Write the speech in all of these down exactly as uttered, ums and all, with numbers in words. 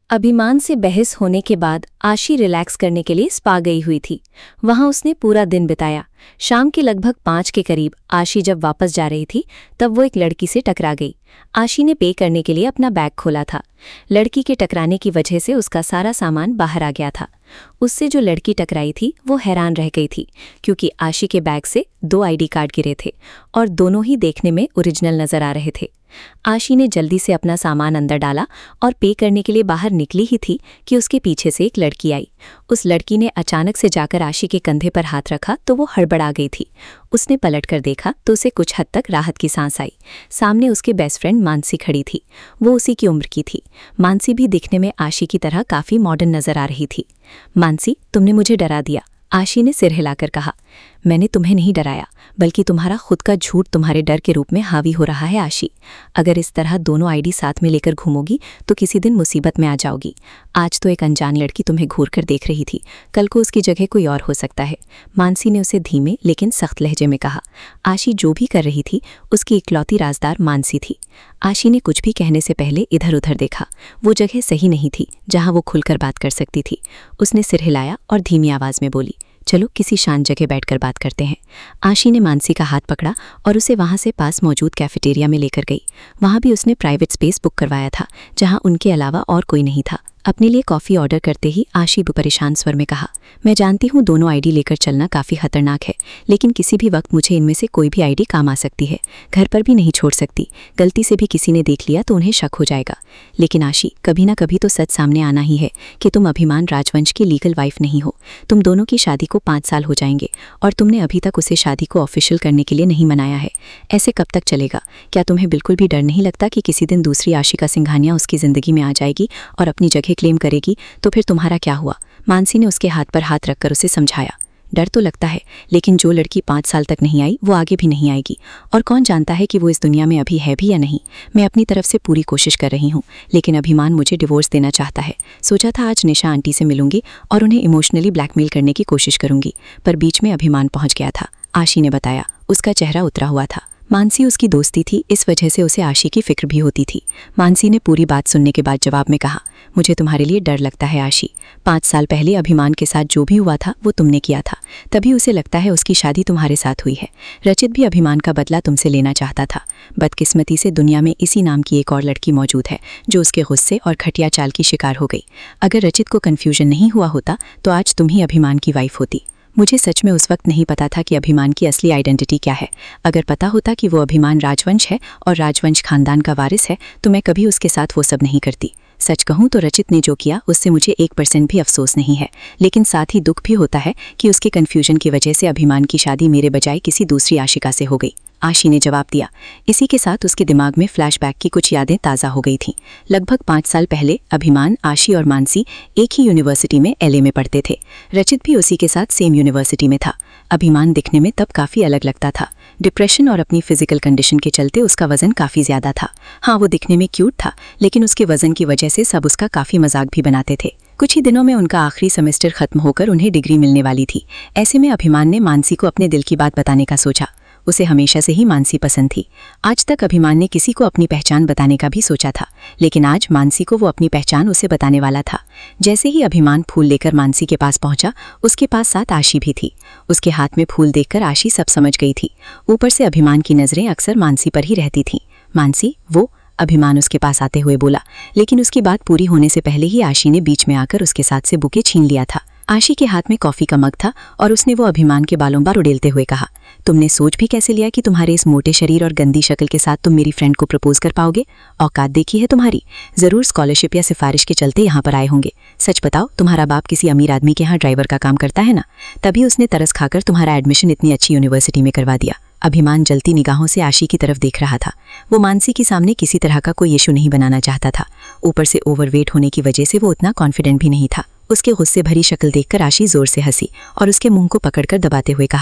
अभिमान से बहस होने के बाद आशी रिलैक्स करने के लिए स्पा गई हुई थी। वहां उसने पूरा दिन बिताया। शाम के लगभग पाँच के करीब आशी जब वापस जा रही थी तब वो एक लड़की से टकरा गई। आशी ने पे करने के लिए अपना बैग खोला था। लड़की के टकराने की वजह से उसका सारा सामान बाहर आ गया था। उससे जो लड़की टकराई थी वो हैरान रह गई थी, क्योंकि आशी के बैग से दो आईडी कार्ड गिरे थे और दोनों ही देखने में ओरिजिनल नजर आ रहे थे। आशी ने जल्दी से अपना सामान अंदर डाला और पे करने के लिए बाहर निकली ही थी कि उसके पीछे से एक लड़की आई। उस लड़की ने अचानक से जाकर आशी के कंधे पर हाथ रखा तो वो हड़बड़ा गई थी। उसने पलटकर देखा तो उसे कुछ हद तक राहत की सांस आई। सामने उसके बेस्ट फ्रेंड मानसी खड़ी थी। वो उसी की उम्र की थी। मानसी भी दिखने में आशी की तरह काफ़ी मॉडर्न नजर आ रही थी। मानसी, तुमने मुझे डरा दिया, आशी ने सिर हिलाकर कहा। मैंने तुम्हें नहीं डराया, बल्कि तुम्हारा खुद का झूठ तुम्हारे डर के रूप में हावी हो रहा है। आशी, अगर इस तरह दोनों आईडी साथ में लेकर घूमोगी तो किसी दिन मुसीबत में आ जाओगी। आज तो एक अनजान लड़की तुम्हें घूर कर देख रही थी, कल को उसकी जगह कोई और हो सकता है। मानसी ने उसे धीमे लेकिन सख्त लहजे में कहा। आशी जो भी कर रही थी उसकी इकलौती राजदार मानसी थी। आशी ने कुछ भी कहने से पहले इधर उधर देखा। वो जगह सही नहीं थी जहां वो खुलकर बात कर सकती थी। उसने सिर हिलाया और धीमी आवाज में बोली, चलो किसी शांत जगह बैठकर बात करते हैं। आशी ने मानसी का हाथ पकड़ा और उसे वहां से पास मौजूद कैफेटेरिया में लेकर गई। वहां भी उसने प्राइवेट स्पेस बुक करवाया था जहां उनके अलावा और कोई नहीं था। अपने लिए कॉफ़ी ऑर्डर करते ही आशी परेशान स्वर में कहा, मैं जानती हूँ दोनों आईडी लेकर चलना काफ़ी खतरनाक है, लेकिन किसी भी वक्त मुझे इनमें से कोई भी आईडी काम आ सकती है। घर पर भी नहीं छोड़ सकती, गलती से भी किसी ने देख लिया तो उन्हें शक हो जाएगा। लेकिन आशी, कभी ना कभी तो सच सामने आना ही है कि तुम अभिमान राजवंश की लीगल वाइफ नहीं हो। तुम दोनों की शादी को पाँच साल हो जाएंगे और तुमने अभी तक उसे शादी को ऑफिशियल करने के लिए नहीं मनाया है। ऐसे कब तक चलेगा? क्या तुम्हें बिल्कुल भी डर नहीं लगता कि किसी दिन दूसरी आशिका सिंघानिया उसकी ज़िंदगी में आ जाएगी और अपनी जगह क्लेम करेगी तो फिर तुम्हारा क्या हुआ? मानसी ने उसके हाथ पर हाथ रखकर उसे समझाया। डर तो लगता है, लेकिन जो लड़की पाँच साल तक नहीं आई वो आगे भी नहीं आएगी, और कौन जानता है कि वो इस दुनिया में अभी है भी या नहीं। मैं अपनी तरफ से पूरी कोशिश कर रही हूँ, लेकिन अभिमान मुझे डिवोर्स देना चाहता है। सोचा था आज निशा आंटी से मिलूंगी और उन्हें इमोशनली ब्लैकमेल करने की कोशिश करूंगी, पर बीच में अभिमान पहुंच गया था, आशी ने बताया। उसका चेहरा उतरा हुआ था। मानसी उसकी दोस्ती थी, इस वजह से उसे आशी की फिक्र भी होती थी। मानसी ने पूरी बात सुनने के बाद जवाब में कहा, मुझे तुम्हारे लिए डर लगता है आशी। पाँच साल पहले अभिमान के साथ जो भी हुआ था वो तुमने किया था, तभी उसे लगता है उसकी शादी तुम्हारे साथ हुई है। रचित भी अभिमान का बदला तुमसे लेना चाहता था। बदकिस्मती से दुनिया में इसी नाम की एक और लड़की मौजूद है जो उसके गुस्से और खटिया चाल की शिकार हो गई। अगर रचित को कन्फ्यूजन नहीं हुआ होता तो आज तुम ही अभिमान की वाइफ होती। मुझे सच में उस वक्त नहीं पता था कि अभिमान की असली आइडेंटिटी क्या है। अगर पता होता कि वो अभिमान राजवंश है और राजवंश खानदान का वारिस है तो मैं कभी उसके साथ वो सब नहीं करती। सच कहूँ तो रचित ने जो किया उससे मुझे एक परसेंट भी अफसोस नहीं है, लेकिन साथ ही दुख भी होता है कि उसके कन्फ्यूजन की वजह से अभिमान की शादी मेरे बजाय किसी दूसरी आशिका से हो गई, आशी ने जवाब दिया। इसी के साथ उसके दिमाग में फ्लैशबैक की कुछ यादें ताज़ा हो गई थीं। लगभग पाँच साल पहले अभिमान, आशी और मानसी एक ही यूनिवर्सिटी में एलए में पढ़ते थे। रचित भी उसी के साथ सेम यूनिवर्सिटी में था। अभिमान दिखने में तब काफ़ी अलग लगता था। डिप्रेशन और अपनी फिजिकल कंडीशन के चलते उसका वजन काफ़ी ज़्यादा था। हाँ, वो दिखने में क्यूट था, लेकिन उसके वजन की वजह से सब उसका काफ़ी मजाक भी बनाते थे। कुछ ही दिनों में उनका आखिरी सेमेस्टर खत्म होकर उन्हें डिग्री मिलने वाली थी। ऐसे में अभिमान ने मानसी को अपने दिल की बात बताने का सोचा। उसे हमेशा से ही मानसी पसंद थी। आज तक अभिमान ने किसी को अपनी पहचान बताने का भी सोचा था, लेकिन आज मानसी को वो अपनी पहचान उसे बताने वाला था। जैसे ही अभिमान फूल लेकर मानसी के पास पहुंचा, उसके पास साथ आशी भी थी। उसके हाथ में फूल देखकर आशी सब समझ गई थी। ऊपर से अभिमान की नज़रें अक्सर मानसी पर ही रहती थीं। मानसी, वो अभिमान उसके पास आते हुए बोला, लेकिन उसकी बात पूरी होने से पहले ही आशी ने बीच में आकर उसके साथ से बुके छीन लिया था। आशी के हाथ में कॉफ़ी का मग था और उसने वो अभिमान के बालों बार उड़ेलते हुए कहा, तुमने सोच भी कैसे लिया कि तुम्हारे इस मोटे शरीर और गंदी शक्ल के साथ तुम मेरी फ्रेंड को प्रपोज कर पाओगे? औकात देखी है तुम्हारी? ज़रूर स्कॉलरशिप या सिफारिश के चलते यहाँ पर आए होंगे। सच बताओ, तुम्हारा बाप किसी अमीर आदमी के यहाँ ड्राइवर का काम करता है ना? तभी उसने तरस खाकर तुम्हारा एडमिशन इतनी अच्छी यूनिवर्सिटी में करवा दिया। अभिमान जलती निगाहों से आशी की तरफ देख रहा था। वो मानसी के सामने किसी तरह का कोई इशू नहीं बनाना चाहता था। ऊपर से ओवरवेट होने की वजह से वो उतना कॉन्फिडेंट भी नहीं था। उसके गुस्से भरी शक्ल देखकर आशी जोर से हंसी और उसके मुंह को पकड़कर दबाते हुए कहा,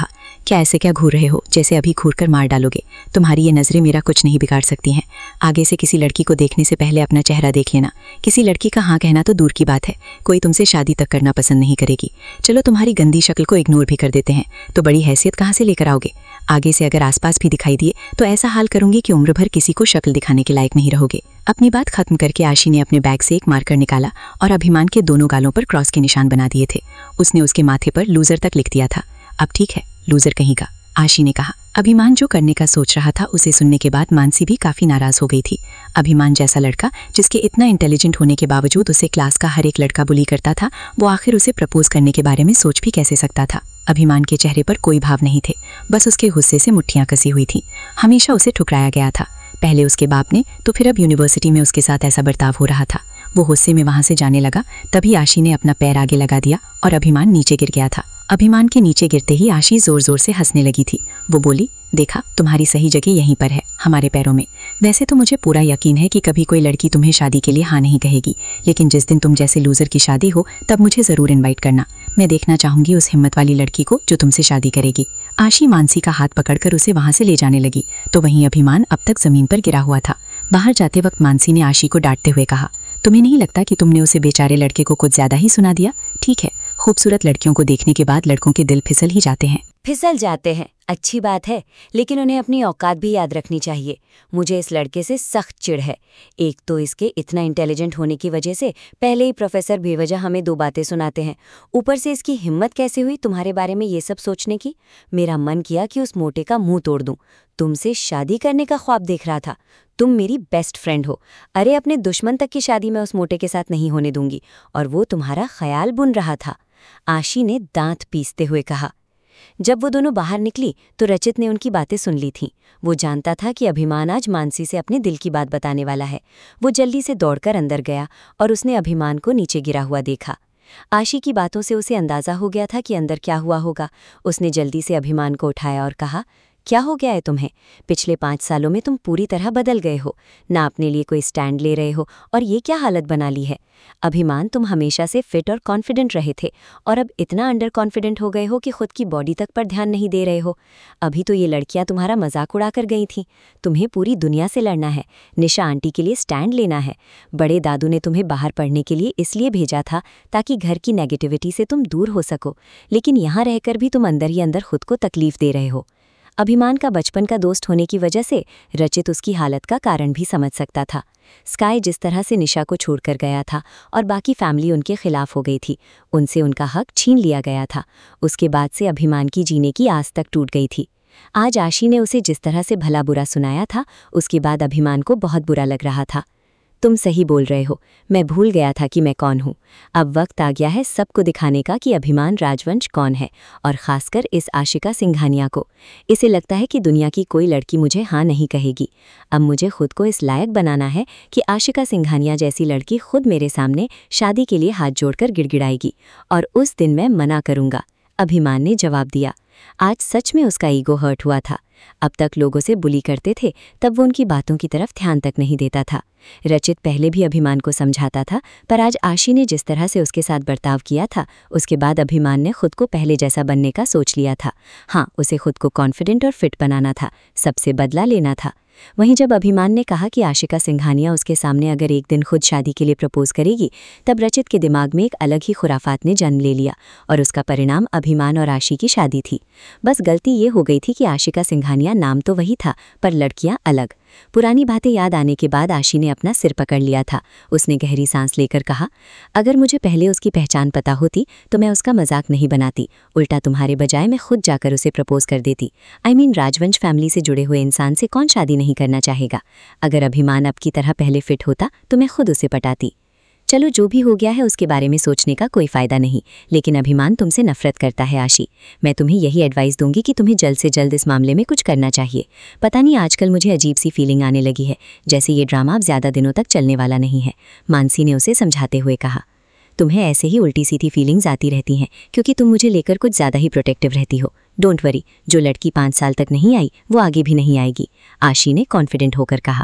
क्या ऐसे क्या घूर रहे हो, जैसे अभी घूर कर मार डालोगे। तुम्हारी ये नज़रें मेरा कुछ नहीं बिगाड़ सकती हैं। आगे से किसी लड़की को देखने से पहले अपना चेहरा देख लेना। किसी लड़की का हाँ कहना तो दूर की बात है, कोई तुमसे शादी तक करना पसंद नहीं करेगी। चलो तुम्हारी गंदी शक्ल को इग्नोर भी कर देते हैं, तो बड़ी हैसियत कहाँ से लेकर आओगे। आगे से अगर आसपास भी दिखाई दिए तो ऐसा हाल करूंगी कि उम्र भर किसी को शक्ल दिखाने के लायक नहीं रहोगे। अपनी बात खत्म करके आशी ने अपने बैग से एक मार्कर निकाला और अभिमान के दोनों गालों पर क्रॉस के निशान बना दिए थे। उसने उसके माथे पर लूजर तक लिख दिया था। अब ठीक है, लूजर कहीं का, आशी ने कहा। अभिमान जो करने का सोच रहा था उसे सुनने के बाद मानसी भी काफी नाराज हो गई थी। अभिमान जैसा लड़का, जिसके इतना इंटेलिजेंट होने के बावजूद उसे क्लास का हर एक लड़का बुली करता था, वो आखिर उसे प्रपोज करने के बारे में सोच भी कैसे सकता था। अभिमान के चेहरे पर कोई भाव नहीं थे, बस उसके गुस्से से मुट्ठियां कसी हुई थी। हमेशा उसे ठुकराया गया था, पहले उसके बाप ने, तो फिर अब यूनिवर्सिटी में उसके साथ ऐसा बर्ताव हो रहा था। वो गुस्से में वहां से जाने लगा, तभी आशी ने अपना पैर आगे लगा दिया और अभिमान नीचे गिर गया था। अभिमान के नीचे गिरते ही आशी जोर जोर से हंसने लगी थी। वो बोली, देखा, तुम्हारी सही जगह यहीं पर है, हमारे पैरों में। वैसे तो मुझे पूरा यकीन है कि कभी कोई लड़की तुम्हें शादी के लिए हाँ नहीं कहेगी, लेकिन जिस दिन तुम जैसे लूजर की शादी हो तब मुझे जरूर इनवाइट करना। मैं देखना चाहूंगी उस हिम्मत वाली लड़की को जो तुमसे शादी करेगी। आशी मानसी का हाथ पकड़कर उसे वहां से ले जाने लगी, तो वहीं अभिमान अब तक जमीन पर गिरा हुआ था। बाहर जाते वक्त मानसी ने आशी को डांटते हुए कहा, तुम्हें नहीं लगता कि तुमने उसे बेचारे लड़के को कुछ ज्यादा ही सुना दिया। ठीक है, खूबसूरत लड़कियों को देखने के बाद लड़कों के दिल फिसल ही जाते हैं। फिसल जाते हैं, अच्छी बात है, लेकिन उन्हें अपनी औकात भी याद रखनी चाहिए। मुझे इस लड़के से सख्त चिढ़ है। एक तो इसके इतना इंटेलिजेंट होने की वजह से पहले ही प्रोफेसर बेवजह हमें दो बातें सुनाते हैं, ऊपर से इसकी हिम्मत कैसे हुई तुम्हारे बारे में ये सब सोचने की। मेरा मन किया कि उस मोटे का मुंह तोड़ दूं। तुमसे शादी करने का ख्वाब देख रहा था। तुम मेरी बेस्ट फ्रेंड हो। अरे अपने दुश्मन तक की शादी मैं उस मोटे के साथ नहीं होने दूंगी, और वो तुम्हारा ख्याल बुन रहा था, आशी ने दांत पीसते हुए कहा। जब वो दोनों बाहर निकली तो रचित ने उनकी बातें सुन ली थीं। वो जानता था कि अभिमान आज मानसी से अपने दिल की बात बताने वाला है। वो जल्दी से दौड़कर अंदर गया और उसने अभिमान को नीचे गिरा हुआ देखा। आशी की बातों से उसे अंदाजा हो गया था कि अंदर क्या हुआ होगा। उसने जल्दी से अभिमान को उठाया और कहा, क्या हो गया है तुम्हें? पिछले पाँच सालों में तुम पूरी तरह बदल गए हो, ना अपने लिए कोई स्टैंड ले रहे हो, और ये क्या हालत बना ली है? अभिमान, तुम हमेशा से फिट और कॉन्फिडेंट रहे थे, और अब इतना अंडर कॉन्फिडेंट हो गए हो कि खुद की बॉडी तक पर ध्यान नहीं दे रहे हो। अभी तो ये लड़कियां तुम्हारा मजाक उड़ा कर गई थीं। तुम्हें पूरी दुनिया से लड़ना है, निशा आंटी के लिए स्टैंड लेना है। बड़े दादू ने तुम्हें बाहर पढ़ने के लिए इसलिए भेजा था ताकि घर की नेगेटिविटी से तुम दूर हो सको, लेकिन यहाँ रहकर भी तुम अंदर ही अंदर खुद को तकलीफ दे रहे हो। अभिमान का बचपन का दोस्त होने की वजह से रचित उसकी हालत का कारण भी समझ सकता था। स्काई जिस तरह से निशा को छोड़कर गया था और बाकी फैमिली उनके खिलाफ हो गई थी, उनसे उनका हक छीन लिया गया था। उसके बाद से अभिमान की जीने की आस तक टूट गई थी। आज आशी ने उसे जिस तरह से भला बुरा सुनाया था, उसके बाद अभिमान को बहुत बुरा लग रहा था। तुम सही बोल रहे हो, मैं भूल गया था कि मैं कौन हूँ। अब वक्त आ गया है सबको दिखाने का कि अभिमान राजवंश कौन है, और खासकर इस आशिका सिंघानिया को। इसे लगता है कि दुनिया की कोई लड़की मुझे हाँ नहीं कहेगी। अब मुझे खुद को इस लायक बनाना है कि आशिका सिंघानिया जैसी लड़की खुद मेरे सामने शादी के लिए हाथ जोड़कर गिड़गिड़ाएगी, और उस दिन मैं मना करूँगा। अभिमान ने जवाब दिया। आज सच में उसका ईगो हर्ट हुआ था। अब तक लोग उसे बुली करते थे, तब वो उनकी बातों की तरफ ध्यान तक नहीं देता था। रचित पहले भी अभिमान को समझाता था, पर आज आशी ने जिस तरह से उसके साथ बर्ताव किया था, उसके बाद अभिमान ने खुद को पहले जैसा बनने का सोच लिया था। हाँ, उसे खुद को कॉन्फिडेंट और फिट बनाना था, सबसे बदला लेना था। वहीं जब अभिमान ने कहा कि आशिका सिंघानिया उसके सामने अगर एक दिन खुद शादी के लिए प्रपोज करेगी, तब रचित के दिमाग में एक अलग ही खुराफात ने जन्म ले लिया, और उसका परिणाम अभिमान और आशी की शादी थी। बस गलती ये हो गई थी कि आशिका सिंघानिया नाम तो वही था, पर लड़कियां अलग। पुरानी बातें याद आने के बाद आशी ने अपना सिर पकड़ लिया था। उसने गहरी सांस लेकर कहा, अगर मुझे पहले उसकी पहचान पता होती तो मैं उसका मजाक नहीं बनाती, उल्टा तुम्हारे बजाय मैं खुद जाकर उसे प्रपोज कर देती। आई मीन राजवंश फैमिली से जुड़े हुए इंसान से कौन शादी नहीं करना चाहेगा। अगर अभिमान अब की तरह पहले फिट होता तो मैं खुद उसे पटाती। चलो, जो भी हो गया है उसके बारे में सोचने का कोई फ़ायदा नहीं, लेकिन अभिमान तुमसे नफरत करता है आशी। मैं तुम्हें यही एडवाइस दूंगी कि तुम्हें जल्द से जल्द इस मामले में कुछ करना चाहिए। पता नहीं आजकल मुझे अजीब सी फीलिंग आने लगी है, जैसे ये ड्रामा अब ज़्यादा दिनों तक चलने वाला नहीं है, मानसी ने उसे समझाते हुए कहा। तुम्हें ऐसे ही उल्टी सीधी फीलिंग्स आती रहती हैं क्योंकि तुम मुझे लेकर कुछ ज़्यादा ही प्रोटेक्टिव रहती हो। डोंट वरी, जो लड़की पाँच साल तक नहीं आई वो आगे भी नहीं आएगी, आशी ने कॉन्फिडेंट होकर कहा।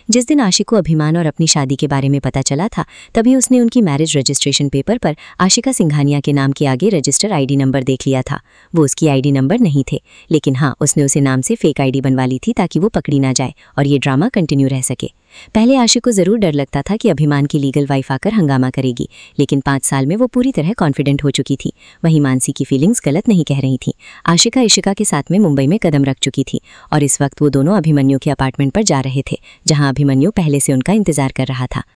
जिस दिन आशिक को अभिमान और अपनी शादी के बारे में पता चला था, तभी उसने उनकी मैरिज रजिस्ट्रेशन पेपर पर आशिका सिंघानिया के नाम के आगे रजिस्टर आईडी नंबर देख लिया था। वो उसकी आईडी नंबर नहीं थे, लेकिन हाँ, उसने उसे नाम से फेक आईडी बनवा ली थी ताकि वो पकड़ी ना जाए और ये ड्रामा कंटिन्यू रह सके। पहले आशिक को जरूर डर लगता था कि अभिमान की लीगल वाइफ आकर हंगामा करेगी, लेकिन पाँच साल में वो पूरी तरह कॉन्फिडेंट हो चुकी थी। वहीं मानसी की फीलिंग्स गलत नहीं कह रही थी। आशिका इशिका के साथ में मुंबई में कदम रख चुकी थी और इस वक्त वो दोनों अभिमन्यु के अपार्टमेंट पर जा रहे थे, जहां अभिमन्यु पहले से उनका इंतजार कर रहा था।